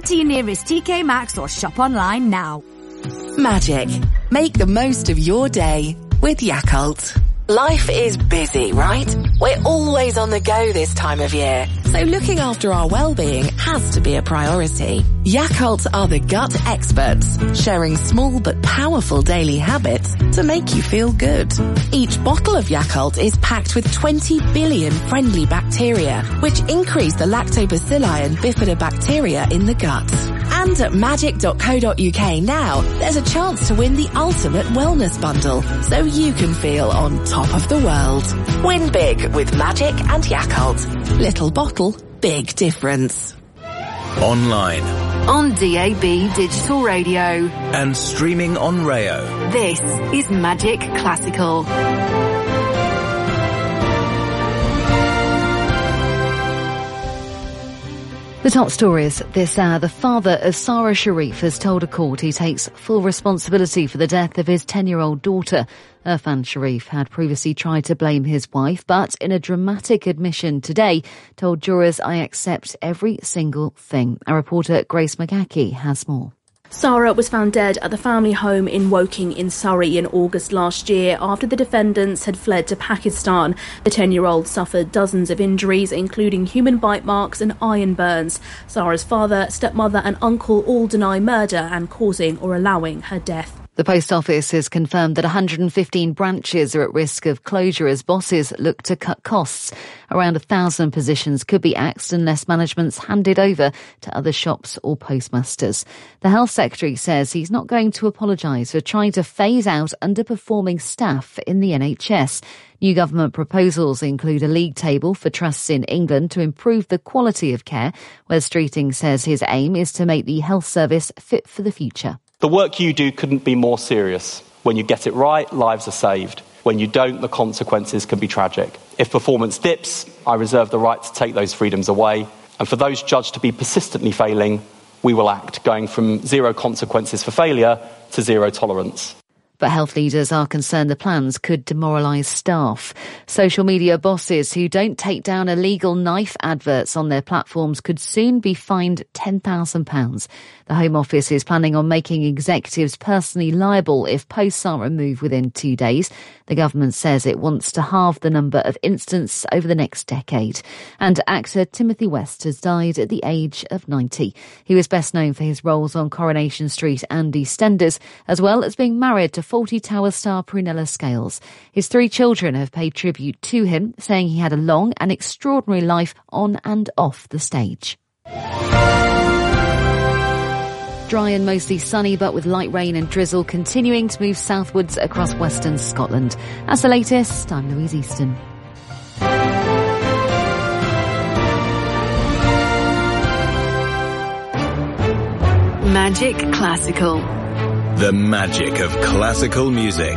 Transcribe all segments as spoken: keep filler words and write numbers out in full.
to your nearest T K Maxx or shop online now. Magic. Make the most of your day with Yakult. Life is busy, right? We're always on the go this time of year, so looking after our well-being has to be a priority. Yakult are the gut experts, sharing small but powerful daily habits to make you feel good. Each bottle of Yakult is packed with twenty billion friendly bacteria, which increase the lactobacilli and bifidobacteria in the gut. And at magic dot co dot uk now, there's a chance to win the ultimate wellness bundle, so you can feel on top of the world. Win big with Magic and Yakult. Little bottle, big difference. Online. On D A B Digital Radio. And streaming on Rayo. This is Magic Classical. The top stories this hour. The father of Sarah Sharif has told a court he takes full responsibility for the death of his ten-year-old daughter. Irfan Sharif had previously tried to blame his wife, but in a dramatic admission today, told jurors, "I accept every single thing." Our reporter Grace McGackie has more. Sarah was found dead at the family home in Woking in Surrey in August last year after the defendants had fled to Pakistan. The ten-year-old suffered dozens of injuries, including human bite marks and iron burns. Sarah's father, stepmother and uncle all deny murder and causing or allowing her death. The Post Office has confirmed that one hundred fifteen branches are at risk of closure as bosses look to cut costs. Around a thousand positions could be axed unless management's handed over to other shops or postmasters. The Health Secretary says he's not going to apologise for trying to phase out underperforming staff in the N H S. New government proposals include a league table for trusts in England to improve the quality of care. Wes Streeting says his aim is to make the health service fit for the future. The work you do couldn't be more serious. When you get it right, lives are saved. When you don't, the consequences can be tragic. If performance dips, I reserve the right to take those freedoms away. And for those judged to be persistently failing, we will act, going from zero consequences for failure to zero tolerance. But health leaders are concerned the plans could demoralise staff. Social media bosses who don't take down illegal knife adverts on their platforms could soon be fined ten thousand pounds. The Home Office is planning on making executives personally liable if posts aren't removed within two days. The government says it wants to halve the number of incidents over the next decade. And actor Timothy West has died at the age of ninety. He was best known for his roles on Coronation Street and EastEnders, as well as being married to Fawlty Towers star Prunella Scales. His three children have paid tribute to him, saying he had a long and extraordinary life on and off the stage. Dry and mostly sunny, but with light rain and drizzle continuing to move southwards across western Scotland. That's the latest. I'm Louise Easton. Magic Classical. The magic of classical music.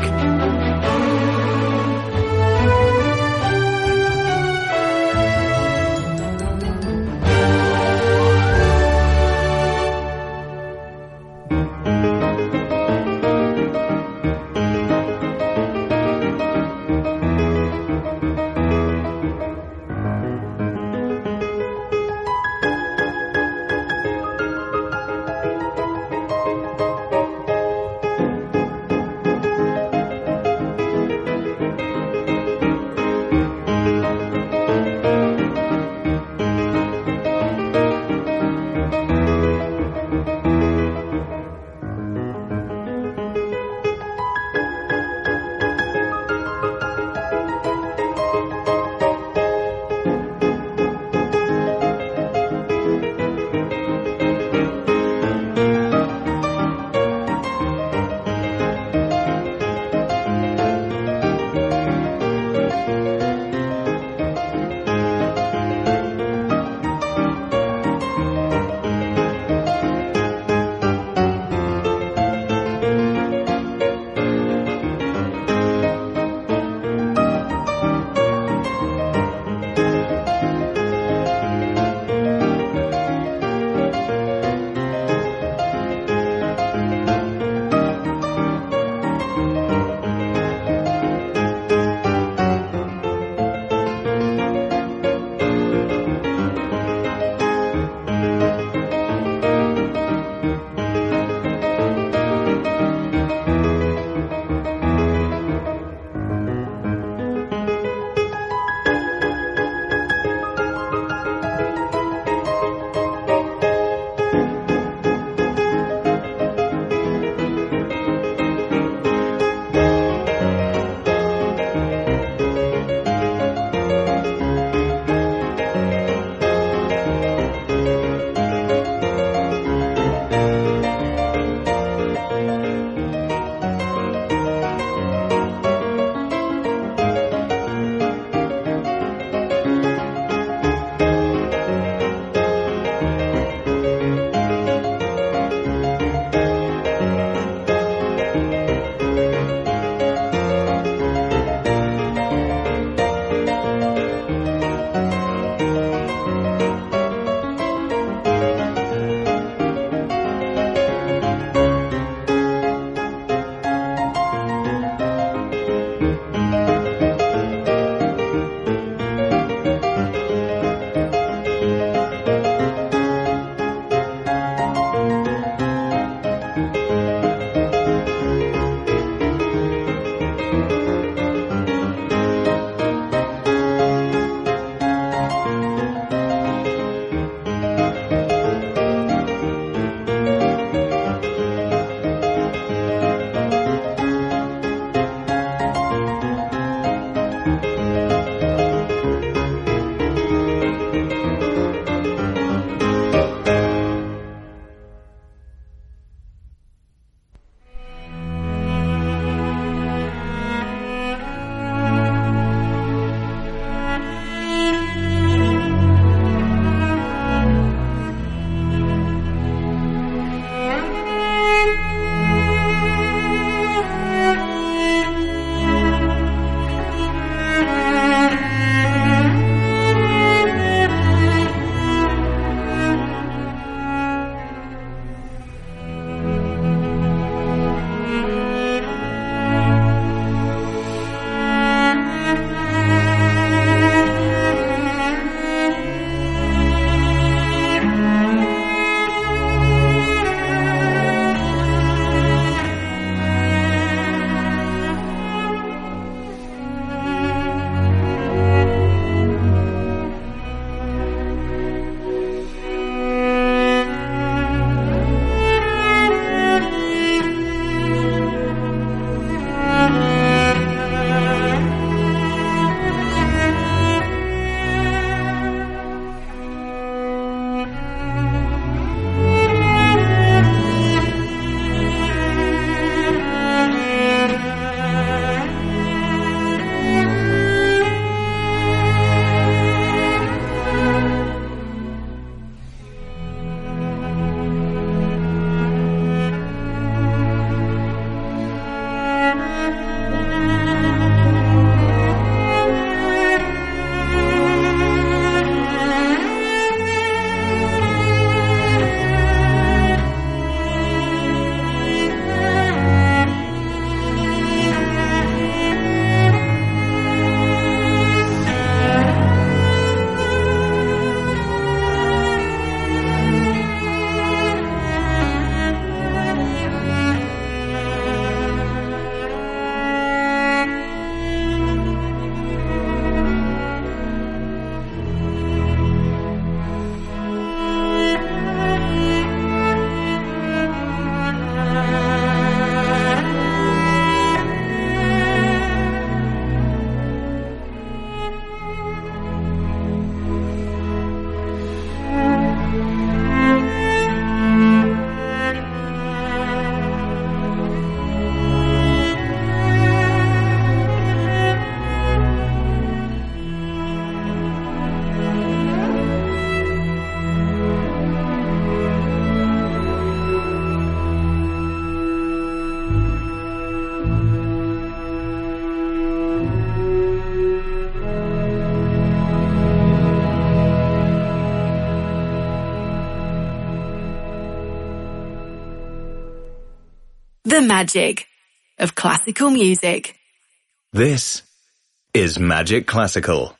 The magic of classical music. This is Magic Classical.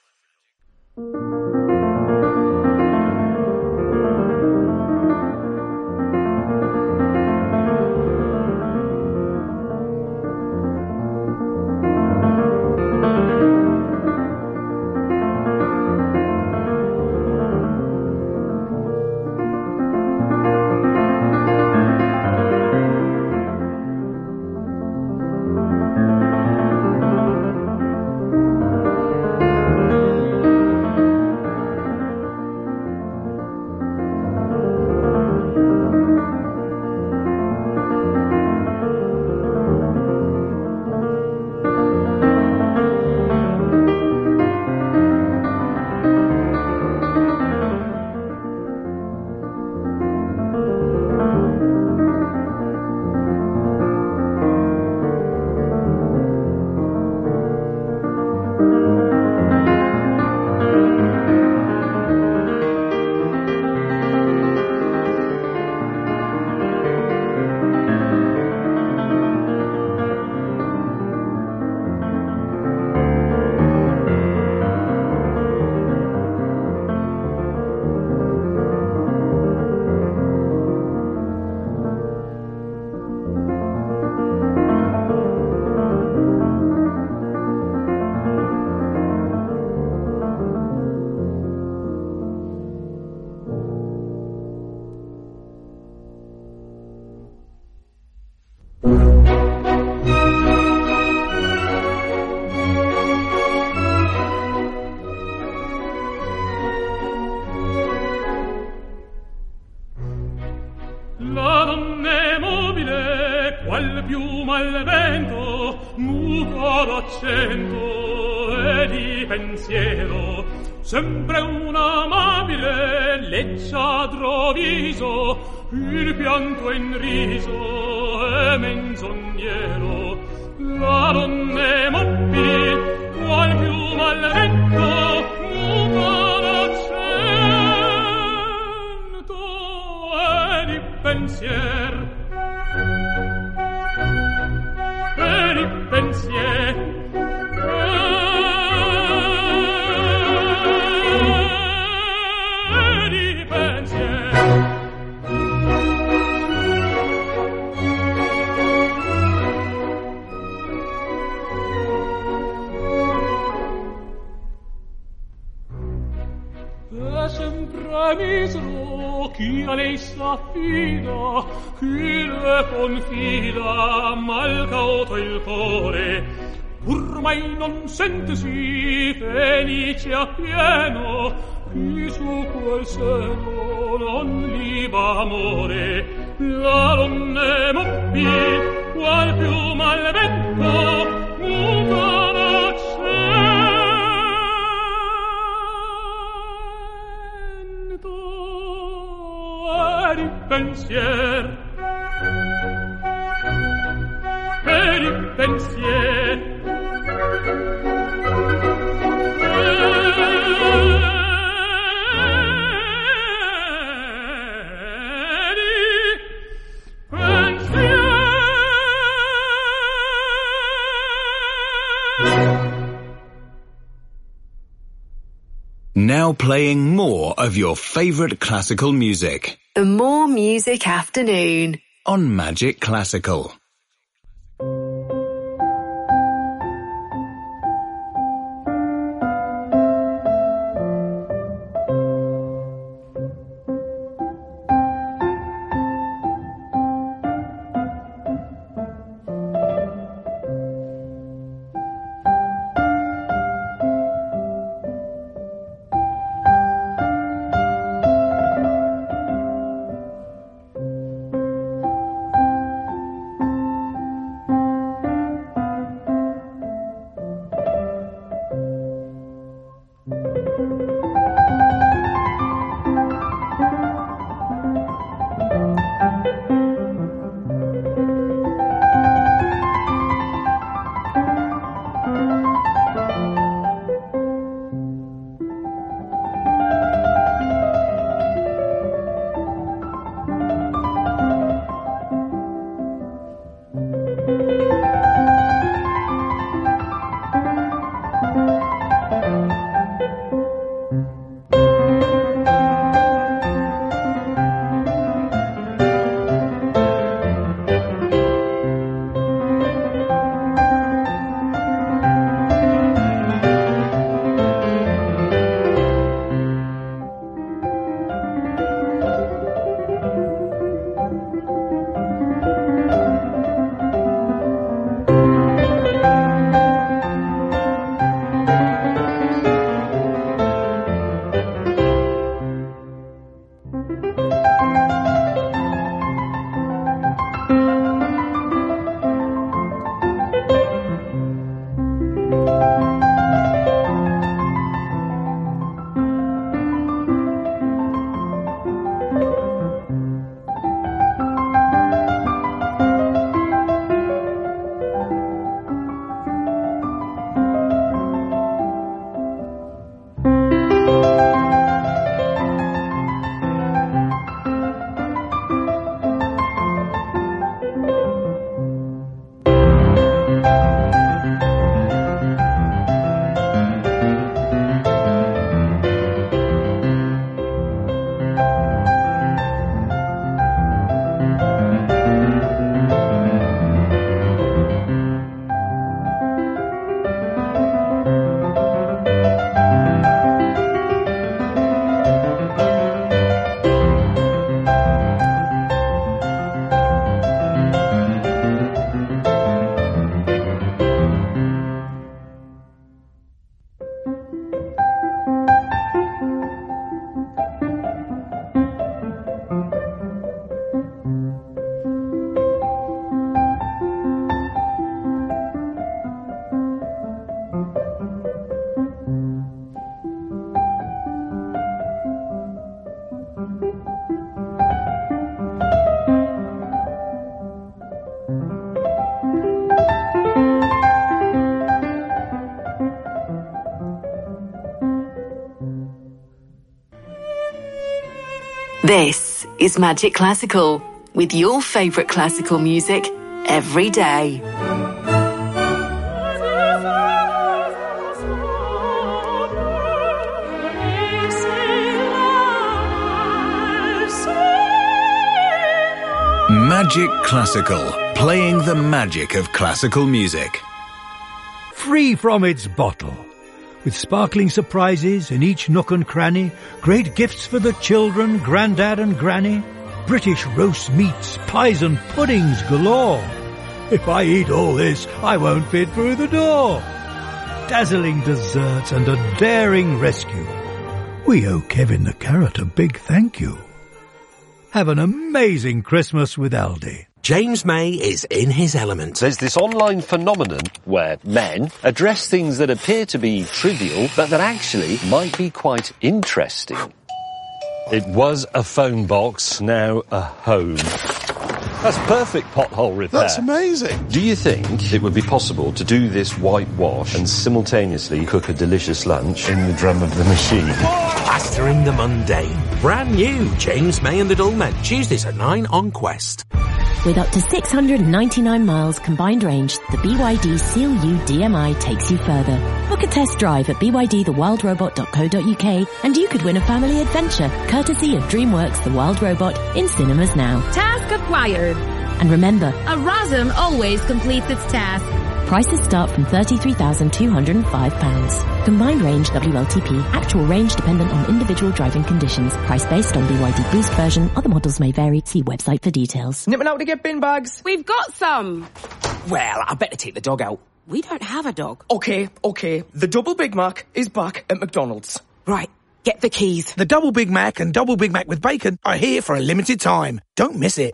Sempre un amabile leggiadro viso, il pianto in riso è menzognero. La donna è mobile, qual piuma al vento, muta l'accento e di pensier. E di pensier. Misero chi a lei s'affida, chi le confida, mal cauto il cuore, pur mai non sentesi felice appieno, chi su quel seno non liba amore. La donna è mobile, qual piuma al vento, muta l'accento di pensier, e di pensier. Now playing more of your favorite classical music. The More Music Afternoon On Magic Classical. This is Magic Classical, with your favourite classical music every day. Magic Classical, playing the magic of classical music. Free from its bottle. With sparkling surprises in each nook and cranny, great gifts for the children, grandad and granny, British roast meats, pies and puddings galore. If I eat all this, I won't fit through the door. Dazzling desserts and a daring rescue. We owe Kevin the Carrot a big thank you. Have an amazing Christmas with Aldi. James May is in his element. There's this online phenomenon where men address things that appear to be trivial, but that actually might be quite interesting. It was a phone box, now a home. That's perfect pothole repair. That's amazing. Do you think it would be possible to do this whitewash and simultaneously cook a delicious lunch in the drum of the machine? Mastering the mundane. Brand new James May and the Dullmen. Tuesdays at nine on Quest. With up to six hundred ninety-nine miles combined range, the B Y D Seal U D M I takes you further. Book a test drive at b y d the wild robot dot co dot u k and you could win a family adventure, courtesy of DreamWorks The Wild Robot, in cinemas now. Task acquired. And remember, a RASM always completes its task. Prices start from thirty-three thousand two hundred five pounds. Combined range W L T P. Actual range dependent on individual driving conditions. Price based on B Y D Boost version. Other models may vary. See website for details. Nipping out to get bin bags. We've got some. Well, I better take the dog out. We don't have a dog. Okay, okay. The Double Big Mac is back at McDonald's. Right. Get the keys. The Double Big Mac and Double Big Mac with bacon are here for a limited time. Don't miss it.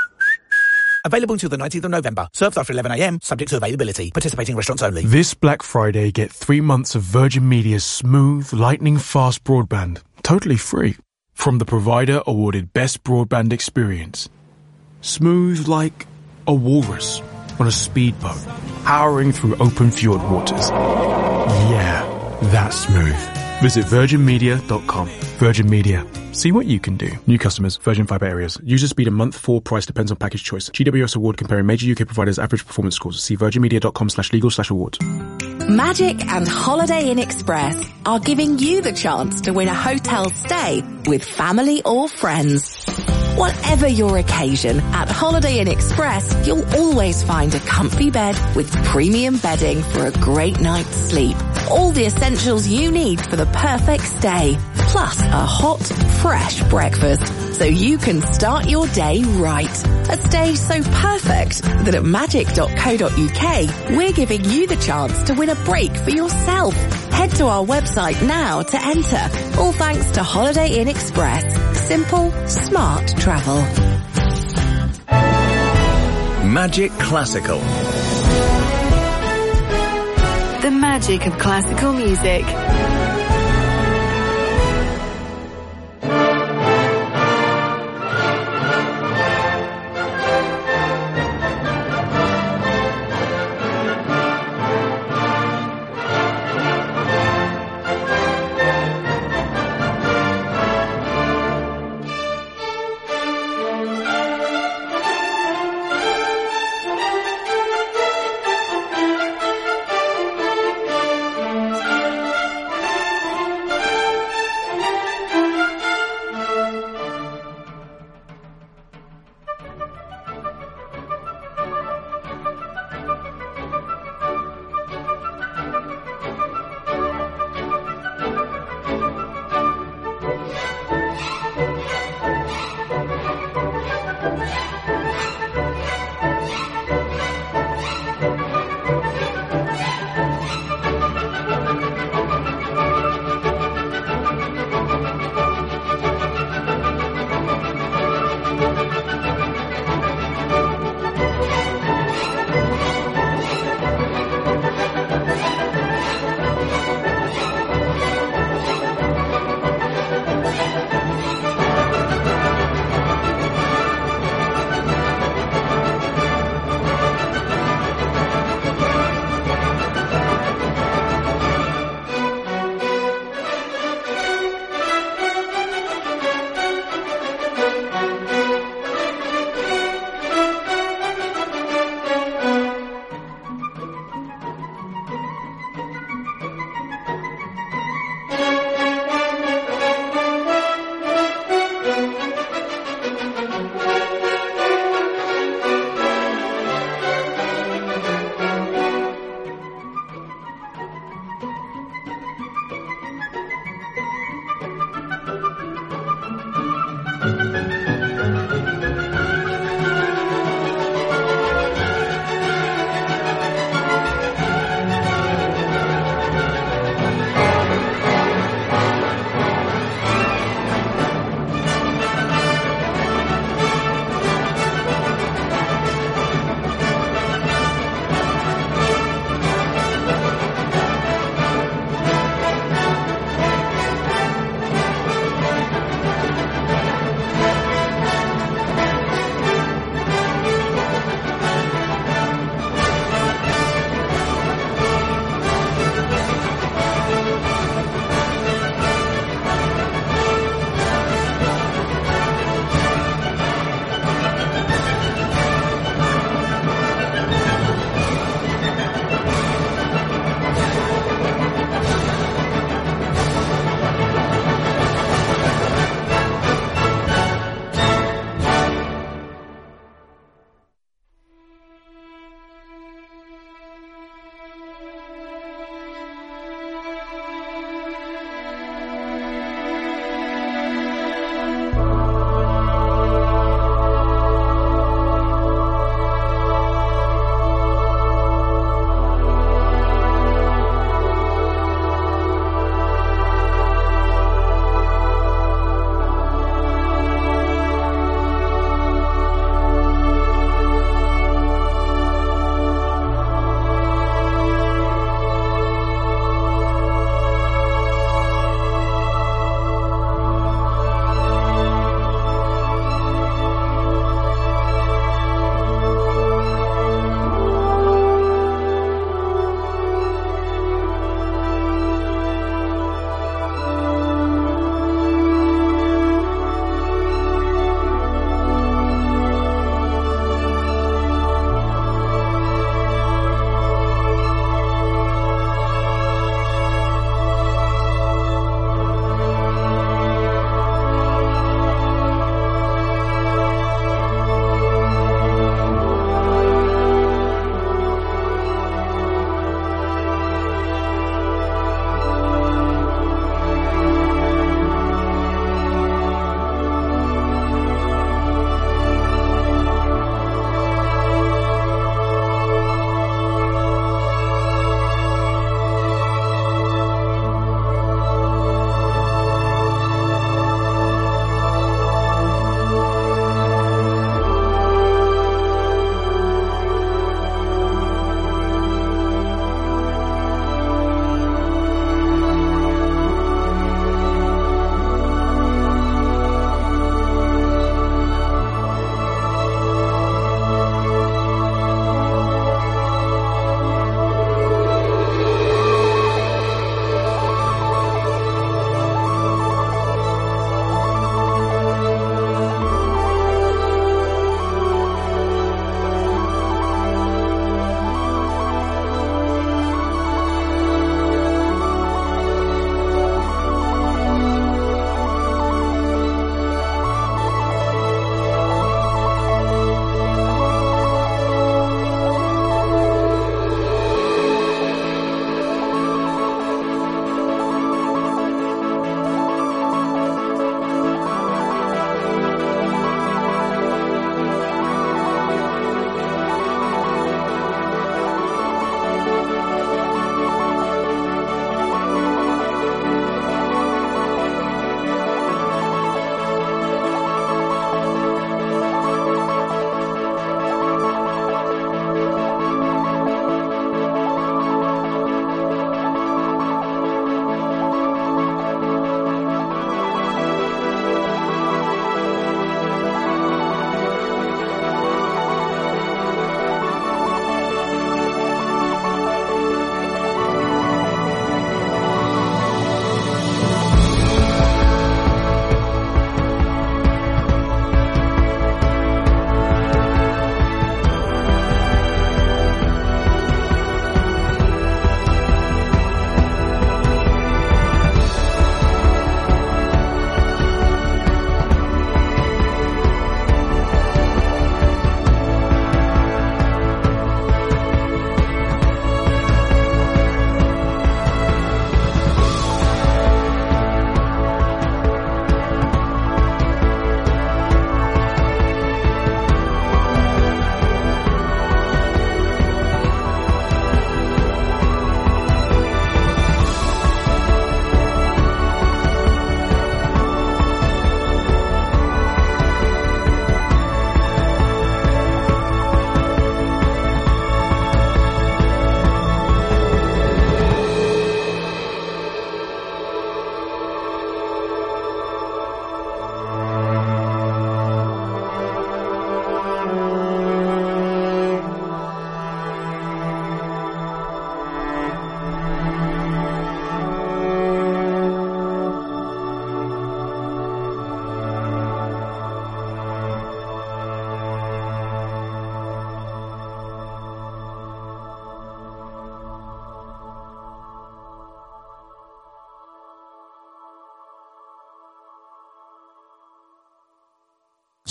Available until the nineteenth of November. Served after eleven a m, subject to availability. Participating restaurants only. This Black Friday, get three months of Virgin Media's smooth, lightning-fast broadband. Totally free. From the provider awarded Best Broadband Experience. Smooth like a walrus on a speedboat, powering through open fjord waters. Yeah, that's smooth. Visit virgin media dot com. Virgin Media. See what you can do. New customers, Virgin Fibre areas. User speed and month four price depends on package choice. G W S award comparing major U K providers' average performance scores. See virgin media dot com slash legal slash awards. Magic and Holiday Inn Express are giving you the chance to win a hotel stay with family or friends. Whatever your occasion, at Holiday Inn Express, you'll always find a comfy bed with premium bedding for a great night's sleep. All the essentials you need for the perfect stay, plus a hot, fresh breakfast, so you can start your day right. A stay so perfect that at magic dot co dot u k, we're giving you the chance to win a break for yourself. Head to our website now to enter. All thanks to Holiday Inn Express. Simple, smart travel. Magic Classical. The magic of classical music.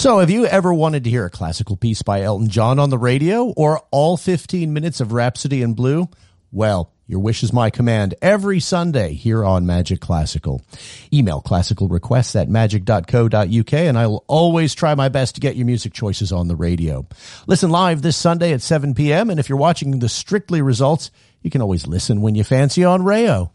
So, have you ever wanted to hear a classical piece by Elton John on the radio or all fifteen minutes of Rhapsody in Blue? Well, your wish is my command every Sunday here on Magic Classical. Email classical requests at magic dot co dot uk and I will always try my best to get your music choices on the radio. Listen live this Sunday at seven p.m. and if you're watching the Strictly results, you can always listen when you fancy on Rayo.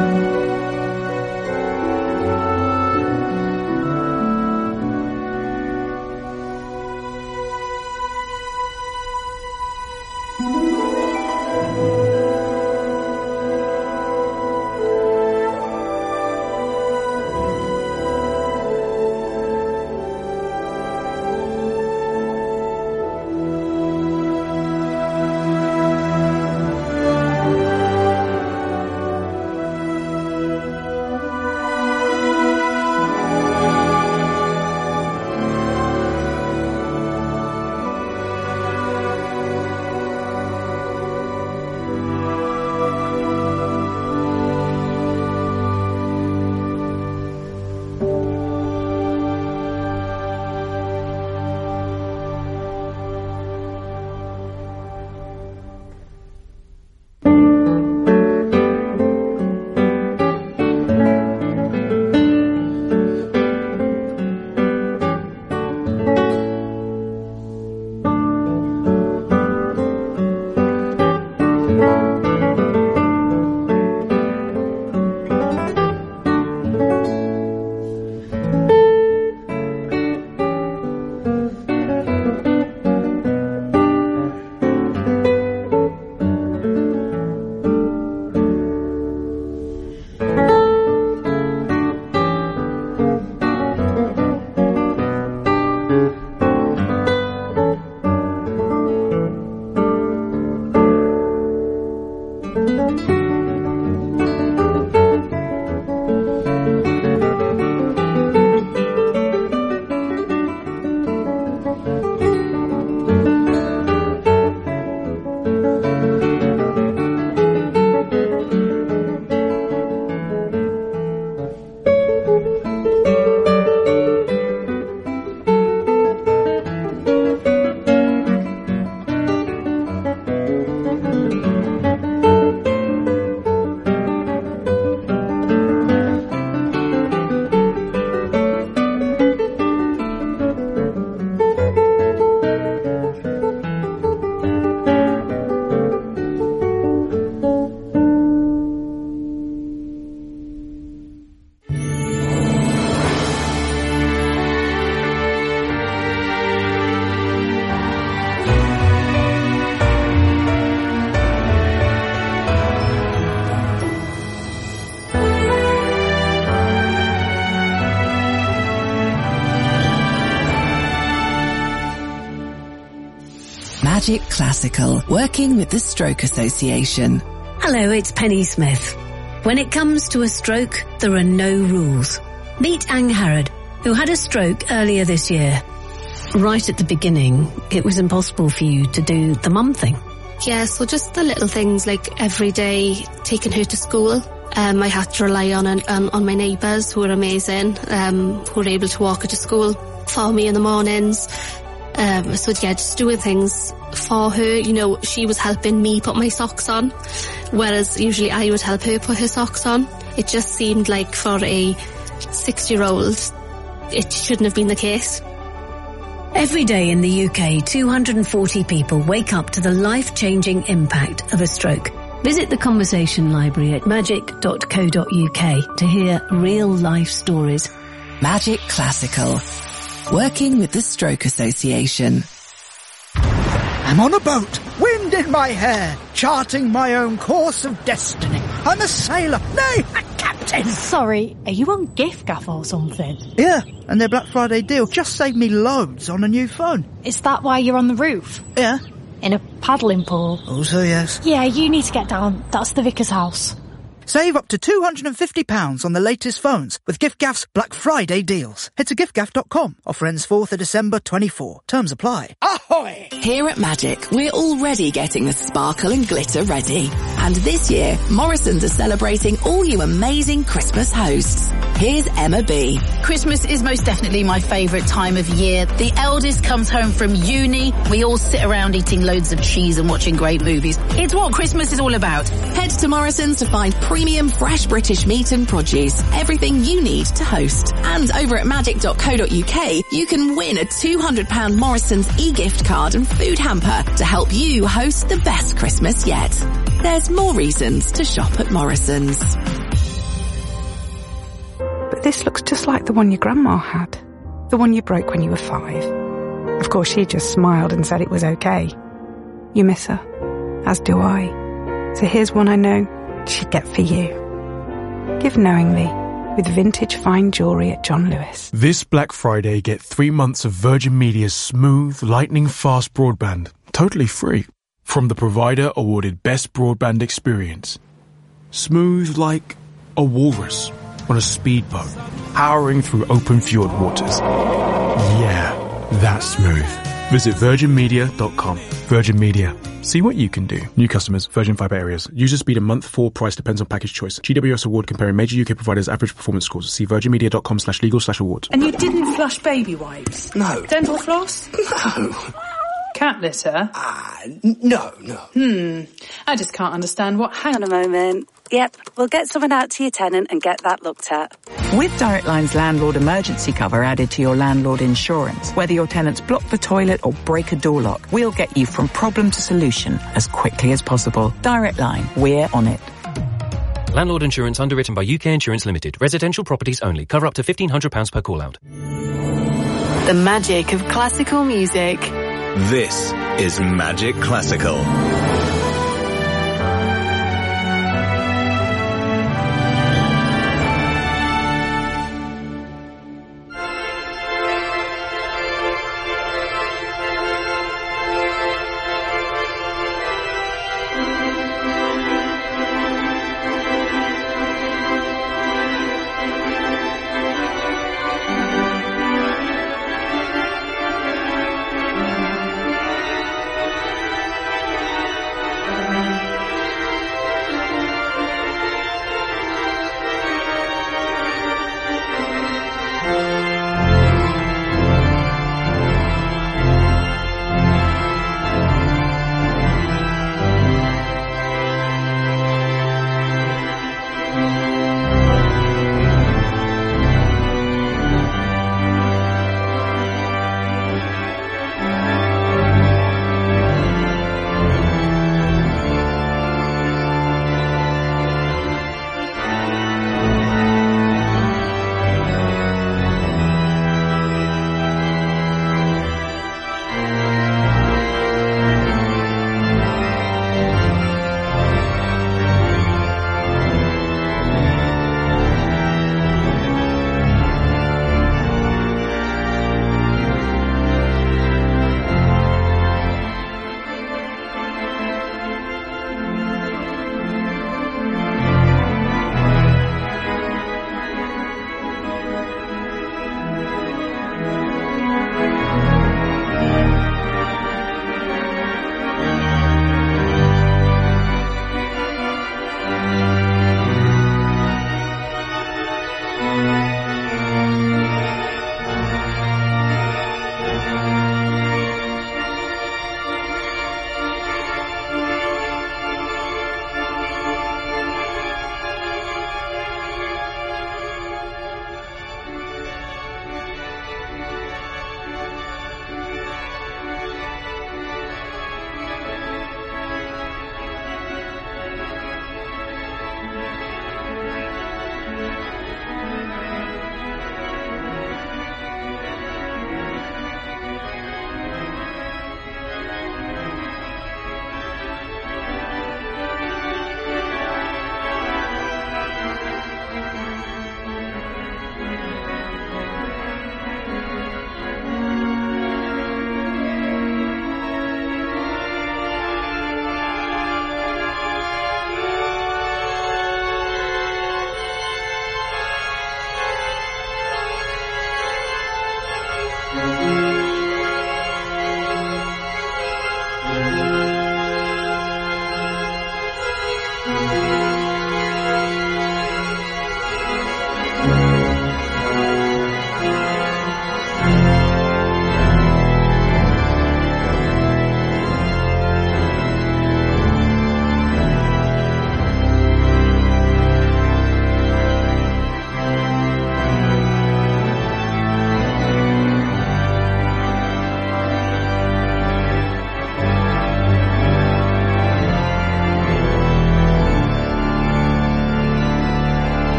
Magic Classical, working with the Stroke Association. Hello, it's Penny Smith. When it comes to a stroke, there are no rules. Meet Ang Harrod, who had a stroke earlier this year. Right at the beginning, it was impossible for you to do the mum thing. Yeah, so just the little things like every day taking her to school. Um, I had to rely on on, on my neighbours who were amazing, um, who were able to walk her to school for me in the mornings. Um, so yeah, just doing things for her. You know, she was helping me put my socks on, whereas usually I would help her put her socks on. It just seemed like for a six-year-old, it shouldn't have been the case. Every day in the U K, two hundred forty people wake up to the life-changing impact of a stroke. Visit the Conversation Library at magic dot co dot uk to hear real-life stories. Magic Classical, working with the Stroke Association. I'm on a boat, wind in my hair, charting my own course of destiny. I'm a sailor, nay, a captain. Sorry, are you on giffgaff or something? Yeah, and their Black Friday deal just saved me loads on a new phone. Is that why you're on the roof? Yeah. In a paddling pool? Also yes. Yeah, you need to get down. That's the vicar's house. Save up to two hundred fifty pounds on the latest phones with giffgaff's Black Friday deals. Head to giffgaff dot com. Offer ends fourth of December twenty-four. Terms apply. Ahoy! Here at Magic, we're already getting the sparkle and glitter ready. And this year, Morrison's are celebrating all you amazing Christmas hosts. Here's Emma B. Christmas is most definitely my favourite time of year. The eldest comes home from uni. We all sit around eating loads of cheese and watching great movies. It's what Christmas is all about. Head to Morrison's to find premium fresh British meat and produce. Everything you need to host. And over at magic dot co dot uk, you can win a two hundred pounds Morrison's e-gift card and food hamper to help you host the best Christmas yet. There's more reasons to shop at Morrison's. This looks just like the one your grandma had. The one you broke when you were five. Of course, she just smiled and said it was okay. You miss her, as do I. So here's one I know she'd get for you. Give knowingly with vintage fine jewellery at John Lewis. This Black Friday, get three months of Virgin Media's smooth, lightning-fast broadband, totally free, from the provider awarded Best Broadband Experience. Smooth like a walrus on a speedboat, powering through open fjord waters. Yeah, that's smooth. Visit virgin media dot com. Virgin Media. See what you can do. New customers, Virgin Fibre areas. User speed and month for price depends on package choice. G W S award comparing major U K providers' average performance scores. See virgin media dot com slash legal slash awards. And you didn't flush baby wipes? No. Dental floss? No. Cat litter? Ah, n- no, no. Hmm. I just can't understand what... Hang on a moment. Yep, we'll get someone out to your tenant and get that looked at. With Direct Line's landlord emergency cover added to your landlord insurance, whether your tenants block the toilet or break a door lock, we'll get you from problem to solution as quickly as possible. Direct Line, we're on it. Landlord insurance underwritten by U K Insurance Limited. Residential properties only. Cover up to fifteen hundred pounds per call out. The magic of classical music. This is Magic Classical.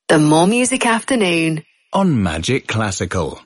The More Music Afternoon on Magic Classical.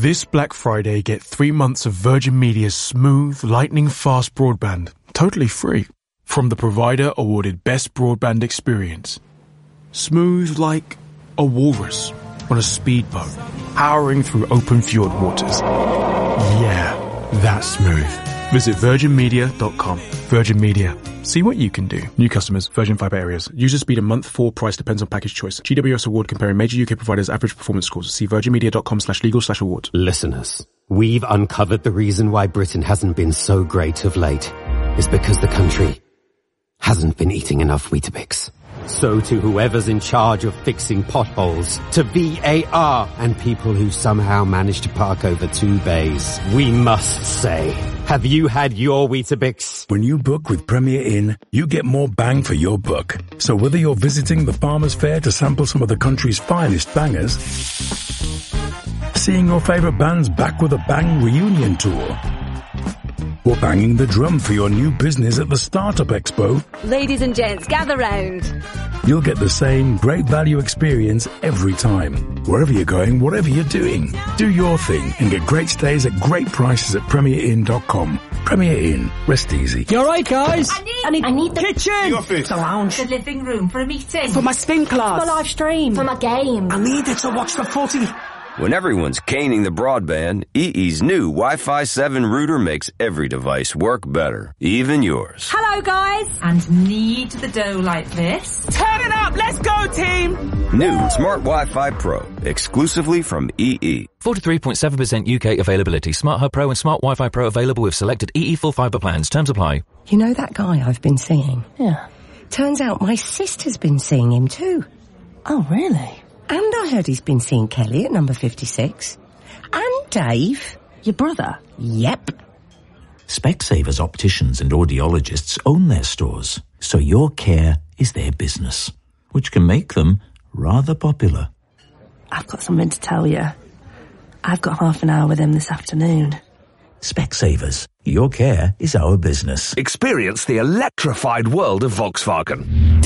This Black Friday, get three months of Virgin Media's smooth, lightning-fast broadband, totally free, from the provider-awarded Best Broadband Experience. Smooth like a walrus on a speedboat, powering through open fjord waters. Yeah, that's smooth. Visit virgin media dot com. Virgin Media. See what you can do. New customers, Virgin Fibre areas. User speed and month four price depends on package choice. G W S award comparing major U K providers' average performance scores. See virgin media dot com slash legal slash award. Listeners, we've uncovered the reason why Britain hasn't been so great of late. It's because the country hasn't been eating enough Weetabix. So to whoever's in charge of fixing potholes, to V A R and people who somehow manage to park over two bays, we must say, have you had your Weetabix? When you book with Premier Inn, you get more bang for your buck. So whether you're visiting the Farmers Fair to sample some of the country's finest bangers, seeing your favourite bands back with a bang reunion tour, or banging the drum for your new business at the Startup Expo, ladies and gents, gather round. You'll get the same great value experience every time. Wherever you're going, whatever you're doing, do your thing and get great stays at great prices at premier inn dot com. Premier Inn. Rest easy. You alright, guys? I need, I need, I need the kitchen, the office, the lounge, the living room for a meeting, for my spin class, for my live stream, for my game. I need it to watch the footy. When everyone's caning the broadband, E E's new Wi-Fi seven router makes every device work better, even yours. Hello, guys. And knead the dough like this. Turn it up. Let's go, team. New Smart Wi-Fi Pro, exclusively from E E. forty-three point seven percent U K availability. Smart Hub Pro and Smart Wi-Fi Pro available with selected E E full fibre plans. Terms apply. You know that guy I've been seeing? Yeah. Turns out my sister's been seeing him too. Oh, really? And I heard he's been seeing Kelly at number fifty-six. And Dave. Your brother? Yep. Specsavers opticians and audiologists own their stores, so your care is their business, which can make them rather popular. I've got something to tell you. I've got half an hour with him this afternoon. Specsavers. Your care is our business. Experience the electrified world of Volkswagen.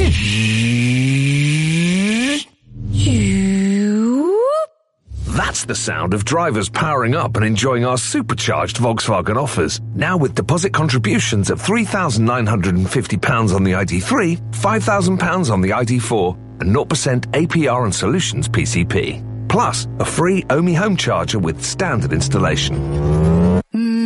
That's the sound of drivers powering up and enjoying our supercharged Volkswagen offers. Now with deposit contributions of three thousand nine hundred fifty pounds on the I D three, five thousand pounds on the I D four, and zero percent A P R and Solutions P C P. Plus, a free Omi home charger with standard installation.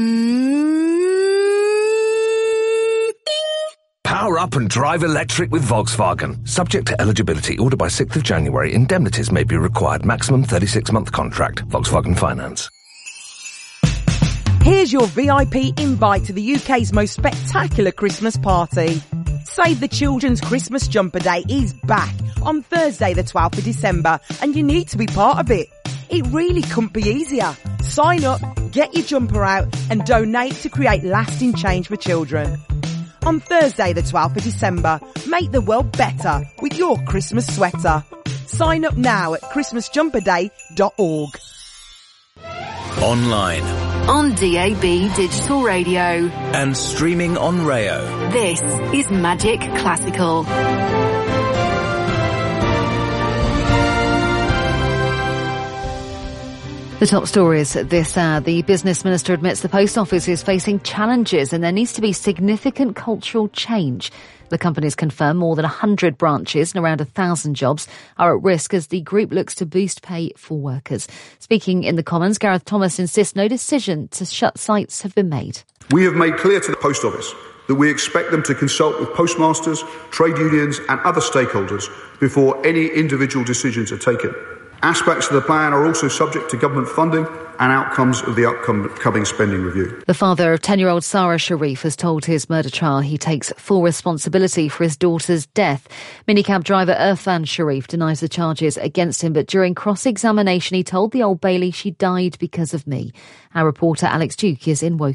Power up and drive electric with Volkswagen. Subject to eligibility. Order by sixth of January. Indemnities may be required. Maximum thirty-six month contract. Volkswagen Finance. Here's your V I P invite to the U K's most spectacular Christmas party. Save the Children's Christmas Jumper Day is back on Thursday the twelfth of December, and you need to be part of it. It really couldn't be easier. Sign up, get your jumper out and donate to create lasting change for children. On Thursday the twelfth of December, make the world better with your Christmas sweater. Sign up now at christmas jumper day dot org. Online. On D A B Digital Radio. And streaming on Rayo. This is Magic Classical. The top stories at this hour. The business minister admits the post office is facing challenges and there needs to be significant cultural change. The company's confirmed more than one hundred branches and around one thousand jobs are at risk as the group looks to boost pay for workers. Speaking in the Commons, Gareth Thomas insists no decision to shut sites have been made. We have made clear to the Post Office that we expect them to consult with postmasters, trade unions and other stakeholders before any individual decisions are taken. Aspects of the plan are also subject to government funding and outcomes of the upcoming spending review. The father of ten-year-old Sarah Sharif has told his murder trial he takes full responsibility for his daughter's death. Minicab driver Irfan Sharif denies the charges against him, but during cross-examination he told the Old Bailey she died because of me. Our reporter Alex Duke is in Woking.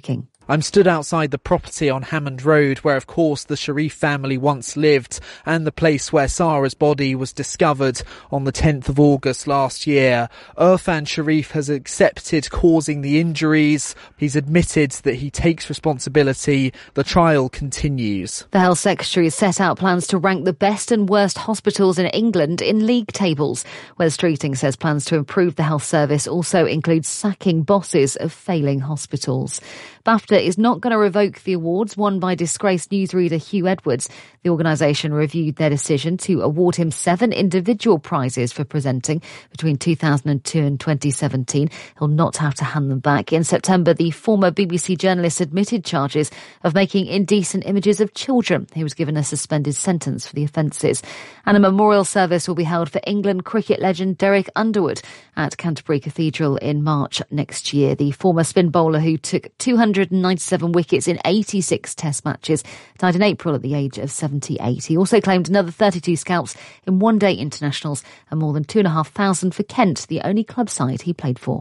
I'm stood outside the property on Hammond Road where, of course, the Sharif family once lived, and the place where Sarah's body was discovered on the tenth of August last year. Irfan Sharif has accepted causing the injuries. He's admitted that he takes responsibility. The trial continues. The Health Secretary has set out plans to rank the best and worst hospitals in England in league tables. Wes Streeting says plans to improve the health service also include sacking bosses of failing hospitals. BAFTA is not going to revoke the awards won by disgraced newsreader Hugh Edwards. The organisation reviewed their decision to award him seven individual prizes for presenting between two thousand two and twenty seventeen. He'll not have to hand them back. In September, the former B B C journalist admitted charges of making indecent images of children. He was given a suspended sentence for the offences. And a memorial service will be held for England cricket legend Derek Underwood at Canterbury Cathedral in March next year. The former spin bowler who took two hundred ninety-seven wickets in eighty-six test matches died in April at the age of seventy-eight. He also claimed another thirty-two scalps in one-day internationals and more than two and a half thousand for Kent, the only club side he played for.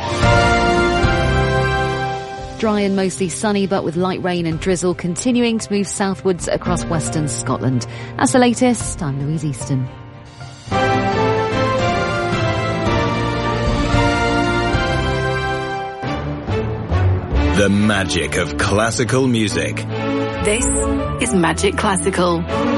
Dry and mostly sunny, but with light rain and drizzle continuing to move southwards across western Scotland. As the latest, I'm Louise Easton. The magic of classical music. This is Magic Classical.